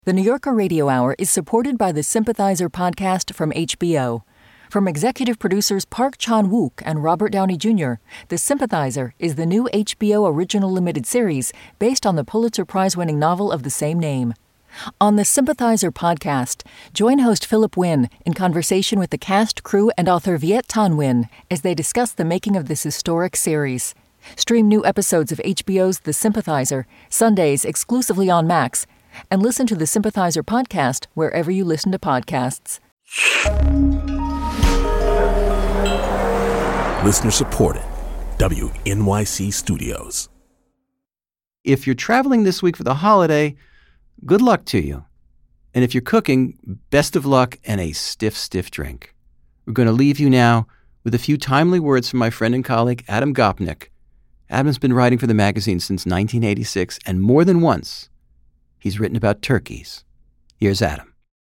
The New Yorker Radio Hour is supported by the Sympathizer podcast from HBO. From executive producers Park Chan-wook and Robert Downey Jr., The Sympathizer is the new HBO original limited series based on the Pulitzer Prize-winning novel of the same name. On the Sympathizer podcast, join host Philip Wynn in conversation with the cast, crew, and author Viet Thanh Nguyen as they discuss the making of this historic series. Stream new episodes of HBO's The Sympathizer, Sundays exclusively on Max, and listen to the Sympathizer podcast wherever you listen to podcasts. Listener supported. WNYC Studios. If you're traveling this week for the holiday, good luck to you. And if you're cooking, best of luck and a stiff drink. We're going to leave you now with a few timely words from my friend and colleague, Adam Gopnik. Adam's been writing for the magazine since 1986, and more than once, he's written about turkeys. Here's Adam.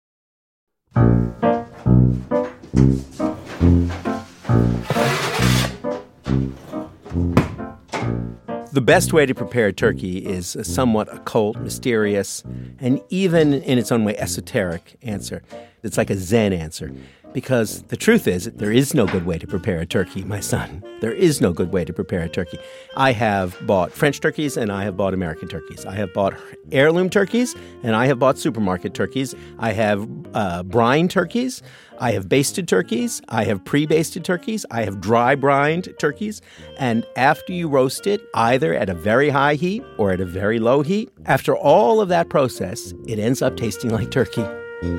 The best way to prepare a turkey is a somewhat occult, mysterious, and even in its own way esoteric answer. It's like a Zen answer. Because the truth is, there is no good way to prepare a turkey, my son. There is no good way to prepare a turkey. I have bought French turkeys and I have bought American turkeys. I have bought heirloom turkeys and I have bought supermarket turkeys. I have brine turkeys. I have basted turkeys. I have pre-basted turkeys. I have dry brined turkeys. And after you roast it, either at a very high heat or at a very low heat, after all of that process, it ends up tasting like turkey.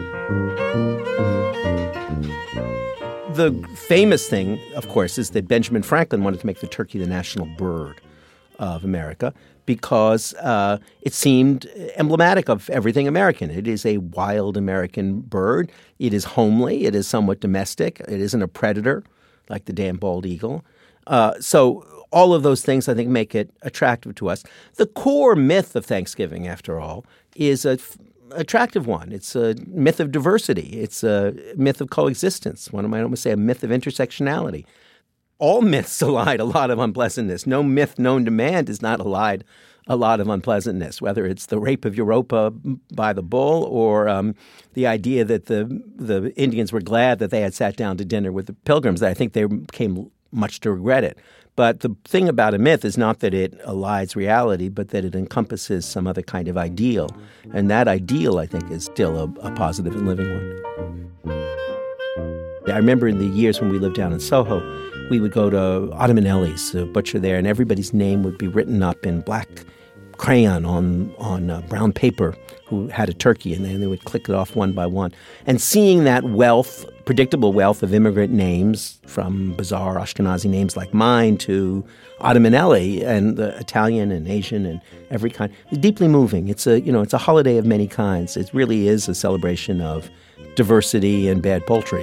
The famous thing, of course, is that Benjamin Franklin wanted to make the turkey the national bird of America because it seemed emblematic of everything American. It is a wild American bird. It is homely. It is somewhat domestic. It isn't a predator like the damn bald eagle. So all of those things, I think, make it attractive to us. The core myth of Thanksgiving, after all, is a attractive one. It's a myth of diversity. It's a myth of coexistence. One might almost say a myth of intersectionality. All myths elide a lot of unpleasantness. No myth known to man does not elide a lot of unpleasantness, whether it's the rape of Europa by the bull or the idea that the Indians were glad that they had sat down to dinner with the Pilgrims. I think they came much to regret it. But the thing about a myth is not that it elides reality, but that it encompasses some other kind of ideal. And that ideal, I think, is still a positive and living one. I remember in the years when we lived down in Soho, we would go to Ottoman Ellie's, a butcher there, and everybody's name would be written up in black crayon on brown paper who had a turkey, and then they would click it off one by one. And seeing that wealth, predictable wealth of immigrant names, from bizarre Ashkenazi names like mine to Ottoman Ellie and the Italian and Asian and every kind, is deeply moving. It's a holiday of many kinds. It really is a celebration of diversity and bad poultry.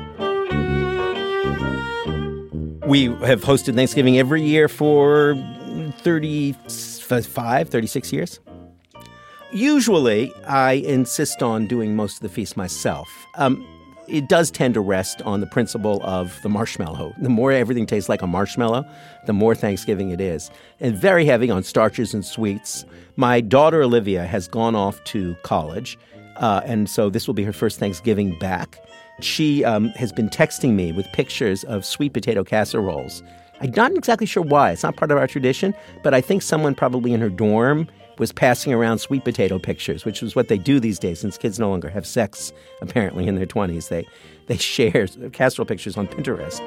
We have hosted Thanksgiving every year for 36 years. Usually, I insist on doing most of the feast myself. It does tend to rest on the principle of the marshmallow. The more everything tastes like a marshmallow, the more Thanksgiving it is. And very heavy on starches and sweets. My daughter, Olivia, has gone off to college, and so this will be her first Thanksgiving back. She has been texting me with pictures of sweet potato casseroles. I'm not exactly sure why. It's not part of our tradition, but I think someone probably in her dorm was passing around sweet potato pictures, which is what they do these days since kids no longer have sex, apparently, in their 20s. They share casserole pictures on Pinterest.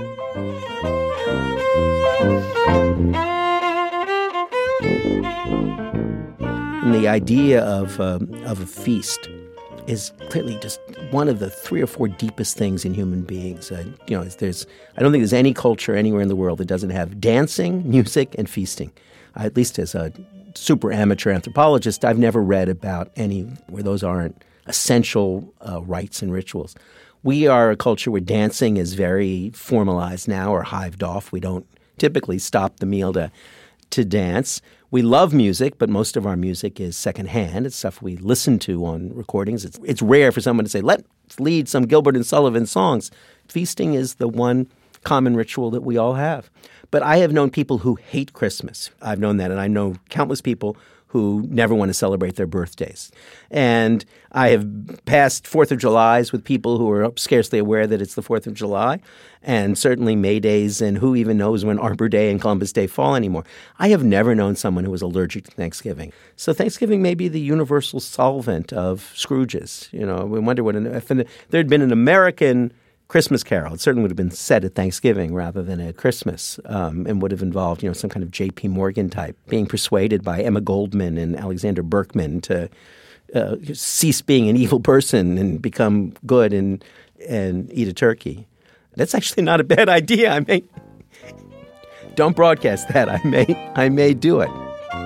And the idea of a feast is clearly just one of the 3 or 4 deepest things in human beings. I don't think there's any culture anywhere in the world that doesn't have dancing, music, and feasting. At least as a super amateur anthropologist, I've never read about any where those aren't essential rites and rituals. We are a culture where dancing is very formalized now or hived off. We don't typically stop the meal to dance. We love music, but most of our music is secondhand. It's stuff we listen to on recordings. It's rare for someone to say, let's lead some Gilbert and Sullivan songs. Feasting is the one common ritual that we all have. But I have known people who hate Christmas. I've known that, and I know countless people who never want to celebrate their birthdays. And I have passed 4th of Julys with people who are scarcely aware that it's the 4th of July, and certainly May Days, and who even knows when Arbor Day and Columbus Day fall anymore. I have never known someone who was allergic to Thanksgiving. So Thanksgiving may be the universal solvent of Scrooges. You know, we wonder if there had been an American Christmas Carol, it certainly would have been set at Thanksgiving rather than at Christmas, and would have involved, some kind of J.P. Morgan type, being persuaded by Emma Goldman and Alexander Berkman to cease being an evil person and become good and eat a turkey. That's actually not a bad idea. Don't broadcast that. I may do it.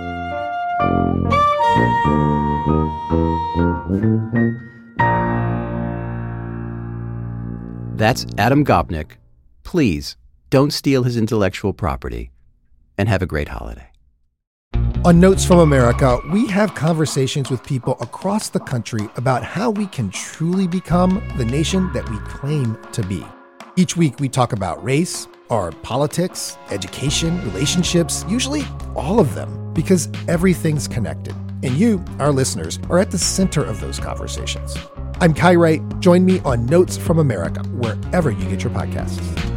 That's Adam Gopnik. Please don't steal his intellectual property, and have a great holiday. On Notes from America, we have conversations with people across the country about how we can truly become the nation that we claim to be. Each week, we talk about race, our politics, education, relationships, usually all of them, because everything's connected. And you, our listeners, are at the center of those conversations. I'm Kai Wright. Join me on Notes from America, wherever you get your podcasts.